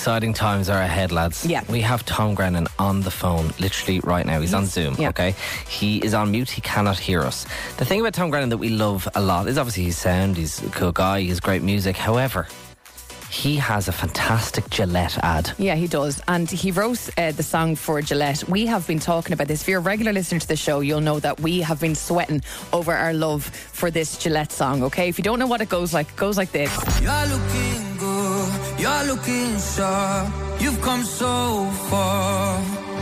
Exciting times are ahead, lads. Yeah. We have Tom Grennan on the phone literally right now. He's on Zoom, okay? He is on mute. He cannot hear us. The thing about Tom Grennan that we love a lot is obviously his sound. He's a cool guy. He has great music. However, he has a fantastic Gillette ad. Yeah, he does. And he wrote the song for Gillette. We have been talking about this. If you're a regular listener to the show, you'll know that we have been sweating over our love for this Gillette song, okay? If you don't know what it goes like this. You're looking good, you're looking sharp. You've come so far,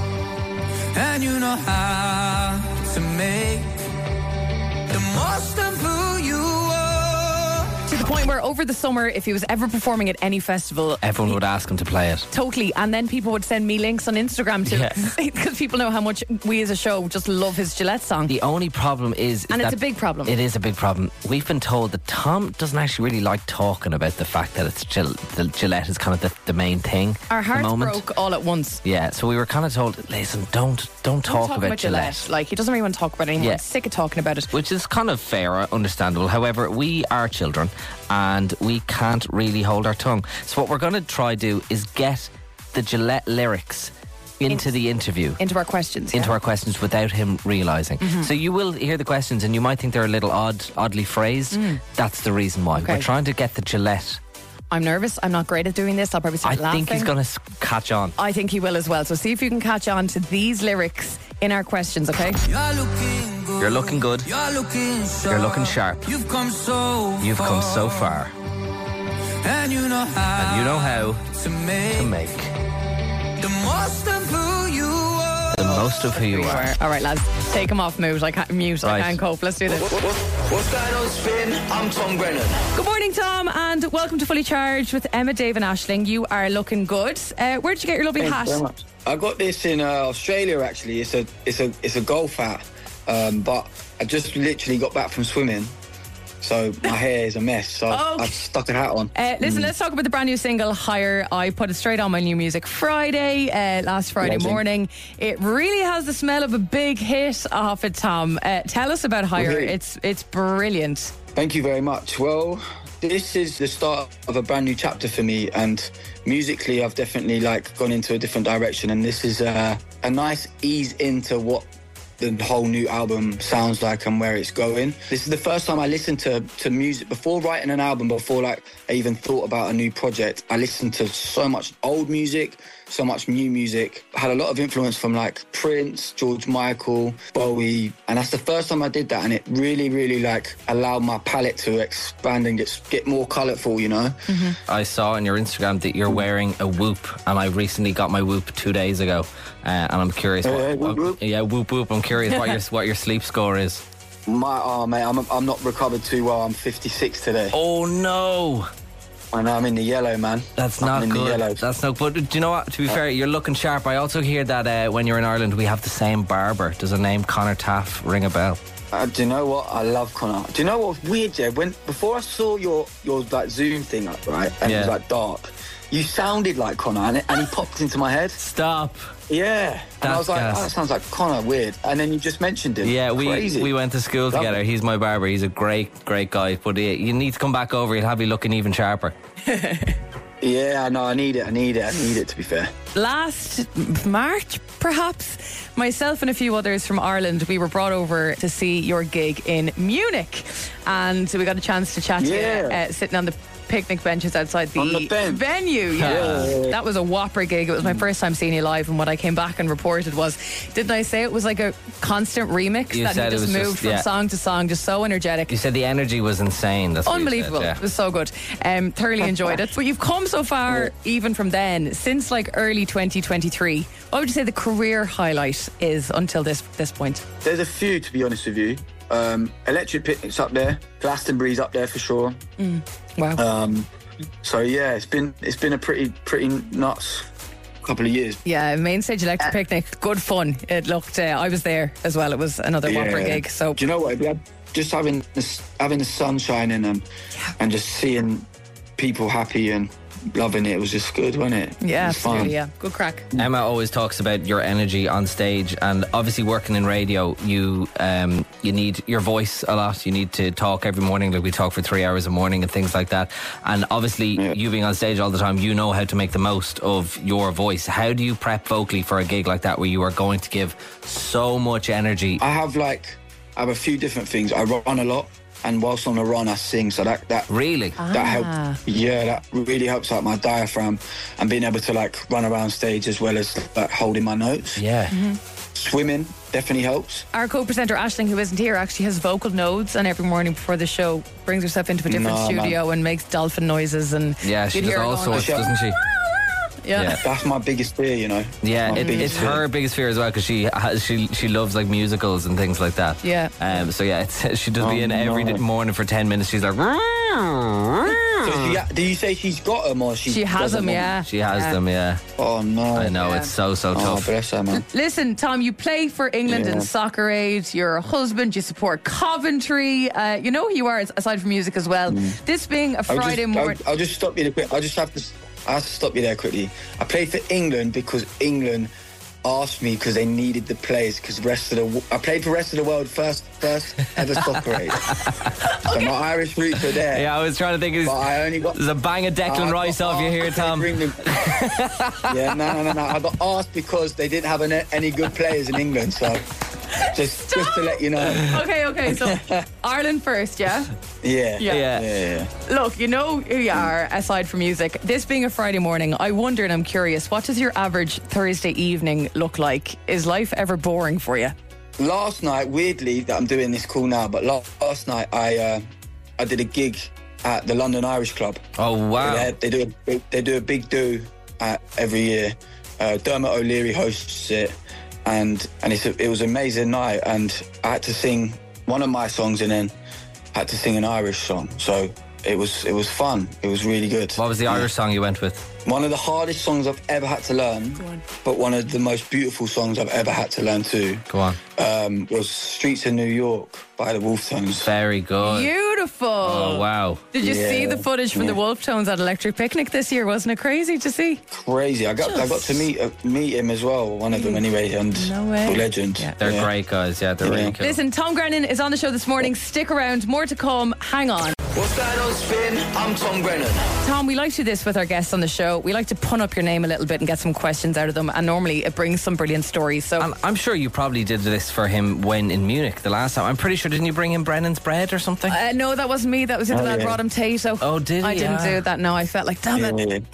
and you know how to make the most of who you are. To the point where over the summer, if he was ever performing at any festival, Everyone would ask him to play it. totally, and then people would send me links on Instagram to because people know how much we as a show just love his Gillette song. The only problem is And it's that a big problem. It is a big problem. We've been told that Tom doesn't actually really like talking about the fact that it's the Gillette is kind of the main thing. Our at the hearts moment. broke all at once. Yeah, so we were kind of told, listen, don't talk about Gillette. Like, he doesn't really want to talk about it anymore. Yeah. He's sick of talking about it. Which is kind of fair, understandable. However, we are children and we can't really hold our tongue. So what we're going to try do is get the Gillette lyrics into the interview. Into our questions. Into our questions without him realising. So you will hear the questions and you might think they're a little oddly phrased. That's the reason why. Okay. We're trying to get the Gillette. I'm nervous. I'm not great at doing this. I'll probably start I laughing. think he's going to catch on. I think he will as well. So see if you can catch on to these lyrics in our questions, okay? You're looking good, You're looking good. you're looking sharp. You're looking sharp. You've come so You've come so far. and you know how, And you know how to make, to make the most of who you are. the most of who you are. All right, lads. Take him off mute. I can't Right. I can't cope. Let's do this. What's going on, Spin? I'm Tom Grennan. Good morning, Tom, and welcome to Fully Charged with Emma, Dave and Aisling. You are looking good. Where did you get your lovely hat? Very much. I got this in Australia. Actually, it's a golf hat, but I just literally got back from swimming, so my hair is a mess. So Okay. I've stuck a hat on. Listen, let's talk about the brand new single, Higher. I put it straight on my new music Friday, last Friday Legend. morning. It really has the smell of a big hit off it, Tom. Tell us about Higher. Really? It's brilliant. Thank you very much. Well, this is the start of a brand new chapter for me, and musically, I've definitely gone into a different direction. And this is a nice ease into what the whole new album sounds like and where it's going. This is the first time I listened to music before writing an album, before I even thought about a new project. I listened to so much old music, so much new music. I had a lot of influence from Prince, George Michael, Bowie, and that's the first time I did that, and it really, really allowed my palette to expand and get more colourful, you know? I saw on your Instagram that you're wearing a Whoop, and I recently got my Whoop 2 days ago, and I'm curious. Whoop, whoop. Yeah, Whoop Whoop. I'm curious what your sleep score is. Mate, I'm not recovered too well. I'm 56 today. Oh no, I know, I'm in the yellow, man. that's I'm not in the good. yellow. That's not good. Do you know what? To be fair, you're looking sharp. I also hear that when you're in Ireland, we have the same barber. Does the name Connor Taff ring a bell? Do you know what? I love Connor. Do you know what's weird, Jay? Before I saw your Zoom thing up, right, and it was dark, you sounded like Connor, and he popped into my head. Stop. Yeah, and I was That's like, gas. that sounds like Connor, weird. And then you just mentioned him. Yeah, Crazy. we went to school Love together. it. He's my barber. He's a great guy. But you need to come back over. He'll have you looking even sharper. Yeah, I know. I need it. To be fair. Last March, perhaps, myself and a few others from Ireland, we were brought over to see your gig in Munich, and we got a chance to chat to you sitting on the picnic benches outside On the bench. venue. Yeah. That was a whopper gig. It was my first time seeing you live, and what I came back and reported was, didn't I say it was like a constant remix? You that said he it just was moved just- from yeah. song to song, just so energetic. You said the energy was insane. That's what you Unbelievable. said, yeah. It was so good. Thoroughly enjoyed it. But you've come so far, even from then, since early 2023. What would you say the career highlight is until this point? There's a few, to be honest with you. Electric Picnic's up there. Glastonbury's up there for sure. Wow. So yeah, it's been a pretty nuts couple of years. Yeah, Main Stage Electric Picnic, good fun. It looked, I was there as well. It was another whopper gig. So Do you know what? Just having the sun shining and just seeing people happy and loving it. It was just good, wasn't it? Yeah, it was fun. absolutely. Yeah, good crack. Emma always talks about your energy on stage, and obviously working in radio, you need your voice a lot. You need to talk every morning, like we talk for 3 hours a morning and things like that. And obviously, you being on stage all the time, you know how to make the most of your voice. How do you prep vocally for a gig like that, where you are going to give so much energy? I have a few different things. I run a lot, and whilst on a run, I sing. So that really that helps. Yeah, that really helps out my diaphragm and being able to like run around stage as well as like holding my notes. Yeah. Swimming definitely helps. Our co-presenter Aisling, who isn't here, actually has vocal nodes, and every morning before the show brings herself into a different studio and makes dolphin noises. And yeah, she does all sorts, doesn't she? Yeah. That's my biggest fear, you know. Yeah, it's her biggest fear as well, because she loves like musicals and things like that. Yeah. So yeah, she does be in every morning for 10 minutes. She's like. So do you say she's got them or she has them? Yeah, she has them. Yeah. Oh no, I know it's so tough. Oh, bless her, man. Listen, Tom, you play for England in Soccer Aid. You're a husband. You support Coventry. You know who you are aside from music as well. This being a Friday morning. I'll just stop you there. I have to stop you there quickly. I played for England because England asked me because they needed the players, because I played for the rest of the world first ever Soccer Aid. So my Irish roots are there. Yeah, I was trying to think. There's a bang of Declan Rice off you here, Tom. Yeah, no. I got asked because they didn't have any good players in England, so just to let you know. Okay. So Ireland first, yeah? Yeah. Look, you know who you are aside from music. This being a Friday morning, I wonder and I'm curious, what does your average Thursday evening look like? Is life ever boring for you? Last night, weirdly, that I'm doing this call now, but last night I did a gig at the London Irish Club. Oh wow! They do a big do every year. Dermot O'Leary hosts it, and it was an amazing night. And I had to sing one of my songs, and then had to sing an Irish song. So it was fun. It was really good. What was the Irish song you went with? One of the hardest songs I've ever had to learn, but one of the most beautiful songs I've ever had to learn too. Go on. Was Streets of New York by the Wolf Tones. Very good. Beautiful. Oh, wow. Did you see the footage from the Wolf Tones at Electric Picnic this year? Wasn't it crazy to see? Crazy. I got to meet him as well, one of them anyway, and no way. Legend. Yeah. They're great guys, they're really cool. Listen, Tom Grennan is on the show this morning. Stick around, more to come. Hang on. What's that on Spin? I'm Tom Grennan. Tom, we like to do this with our guests on the show. We like to pun up your name a little bit and get some questions out of them, and normally it brings some brilliant stories. So I'm sure you probably did this for him when in Munich the last time. I'm pretty sure, didn't you bring him Brennan's bread or something? No, that wasn't me. That was the other lad brought him Tato. Oh, did he? I didn't do that. No, I felt like, damn it.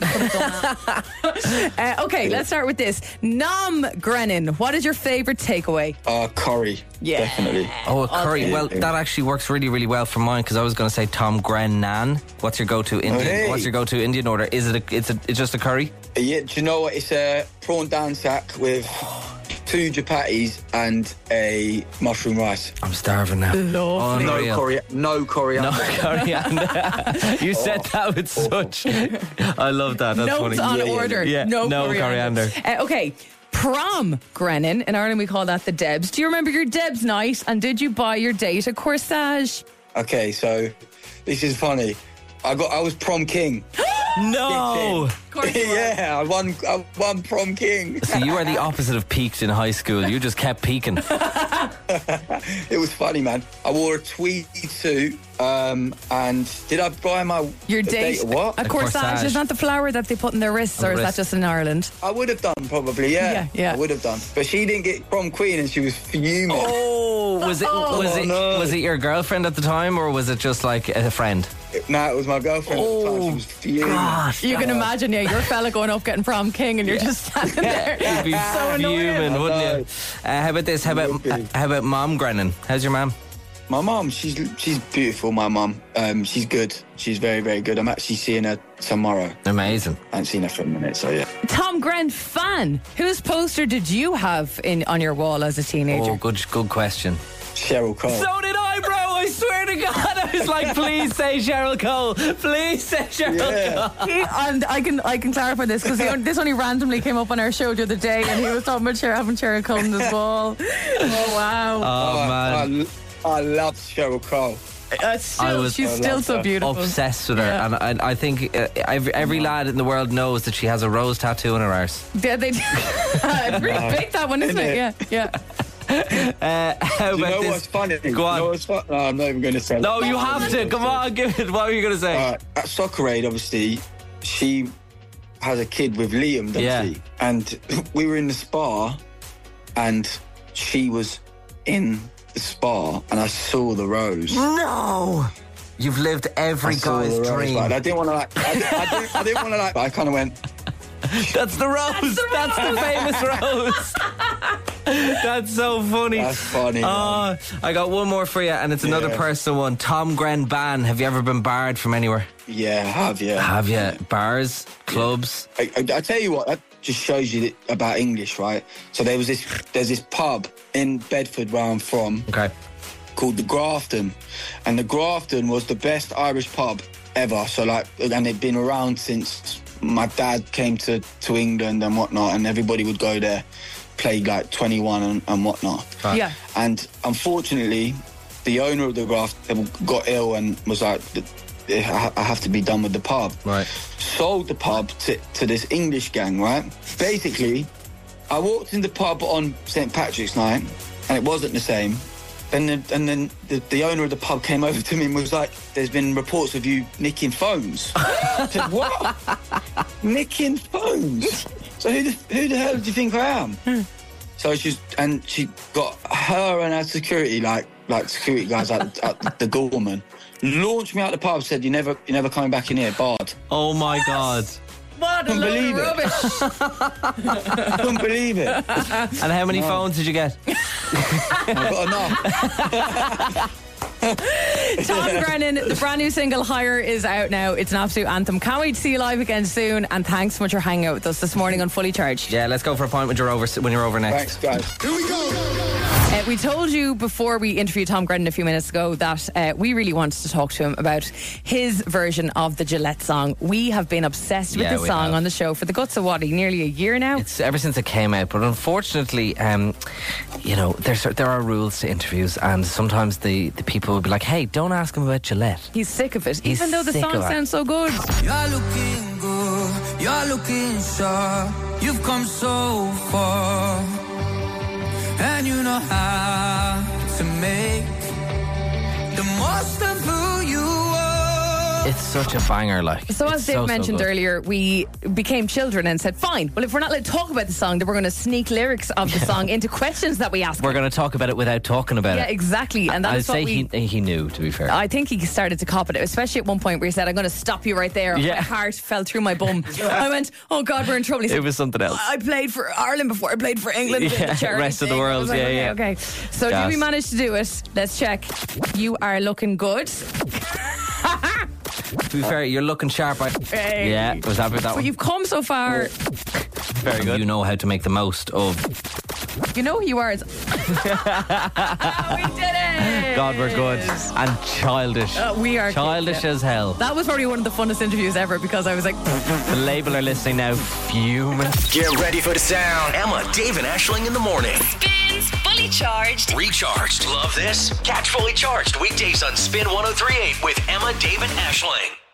Okay, let's start with this. Nom Grennan, what is your favourite takeaway? Curry. Yeah. Definitely. Oh, a curry. Well, that actually works really, really well for mine, because I was going to say Tom Grennan. What's your go-to Indian? What's your go-to Indian order? Is it it's just a curry? Yeah. Do you know what? It's a prawn dansak with 2 chapatis and a mushroom rice. I'm starving now. Lovely. No coriander. No coriander. You said that with such. I love that. That's Notes funny. on order. Yeah. No coriander. Okay. Prom, Grennan. In Ireland, we call that the Debs. Do you remember your Debs night? And did you buy your date a corsage? Okay, so this is funny. I was prom king. No. Yeah, I won prom king. So you are the opposite of peaked in high school. You just kept peaking. It was funny, man. I wore a tweed suit, and did I buy your date? What? A corsage. Is not the flower that they put in their wrists, or is that just in Ireland? I would have done probably, yeah. I would have done, but she didn't get prom queen, and she was fuming. Oh, was it your girlfriend at the time, or was it just like a friend? No, it was my girlfriend at the time. She was fuming. Gosh, you can imagine, your fella going up getting prom king, and you're just standing there. You'd be so fuming, annoying, wouldn't you? How about this? How about Mom Grennan? How's your mom? My mum, she's beautiful. My mum, she's good. She's very, very good. I'm actually seeing her tomorrow. Amazing. I haven't seen her for a minute, so yeah. Tom Grennan fan. Whose poster did you have on your wall as a teenager? Oh, good question. Cheryl Cole. So did I, bro. I swear to God, I was like, please say Cheryl Cole. Please say Cheryl Cole. And I can clarify this, because this only randomly came up on our show the other day, and he was talking about having Cheryl Cole on his wall. Oh wow. Oh man. I love Cheryl Cole. She's still so beautiful. Obsessed with her, and I think every lad in the world knows that she has a rose tattoo in her arse. Yeah, they do. Pretty big, that one, isn't it? Yeah. How you about know this? what's funny? Go on. You know what's funny? No, I'm not even going to say. No, you have to. Come on, give it. What were you going to say? At Soccer Aid, obviously, she has a kid with Liam, doesn't she? And we were in the spa, and she was in the spa, and I saw the rose. No. You've lived every guy's dream. But I didn't want to I didn't want to but I kind of went. That's the rose. That's the famous rose. That's so funny. That's funny. I got one more for you, and it's another personal one. Tom Gren ban. Have you ever been barred from anywhere? Yeah, I have. Yeah. Have you? Bars, clubs? I tell you what, that just shows you about English, right? So there's this pub in Bedford where I'm from. Okay. Called the Grafton, and the Grafton was the best Irish pub ever. So and it'd been around since my dad came to England and whatnot, and everybody would go there, play 21 and whatnot. Yeah. And unfortunately, the owner of the Grafton got ill and was like, I have to be done with the pub. Right. Sold the pub to this English gang, right? Basically, I walked in the pub on St. Patrick's night, and it wasn't the same. And then the owner of the pub came over to me and was like, there's been reports of you nicking phones. I said, what? Nicking phones? So who the hell do you think I am? So she got her and her security, like security guys at the Gorman, launched me out the pub, said, you're never coming back in here, barred. Oh my God. What a load of rubbish. Couldn't believe it. And how many phones did you get? I got enough. Tom Grennan, the brand new single Higher is out now. It's an absolute anthem. Can't wait to see you live again soon, and thanks so much for hanging out with us this morning on Fully Charged. Yeah, let's go for a pint when you're over next. Thanks, guys. Here we go. We told you before we interviewed Tom Grennan a few minutes ago that we really wanted to talk to him about his version of the Gillette song. We have been obsessed with this song on the show for the guts of nearly a year now. It's ever since it came out, but unfortunately, there are rules to interviews, and sometimes the people will be like, hey, don't ask him about Gillette. He's sick of it, even though the song sounds so good. You're looking good, you're looking sharp, you've come so far, and you know how to make the most of who you are. It's such a banger, So as Dave mentioned earlier, we became children and said, fine, well, if we're not allowed to talk about the song, then we're going to sneak lyrics of the song into questions that we ask. We're going to talk about it without talking about it. Yeah, exactly. And that's what he knew, to be fair. I think he started to cop it, especially at one point where he said, I'm going to stop you right there. Yeah. My heart fell through my bum. I went, oh God, we're in trouble. He said, it was something else. I played for Ireland before I played for England. Yeah, the rest of the world. Like, okay. So did we manage to do it? Let's check. You are looking good. To be fair, you're looking sharp. Hey. Yeah, was happy with that one. You've come so far. Very good. You know how to make the most of. You know who you are. We did it. God, we're good and childish. We are childish as hell. That was probably one of the funnest interviews ever because I was like. The label are listening now, fuming. Get ready for the sound. Emma, Dave, and Aisling in the morning. Spins Fully Charged. Recharged. Love this? Catch Fully Charged weekdays on Spin 103.8 with Emma, Dave, and Aisling.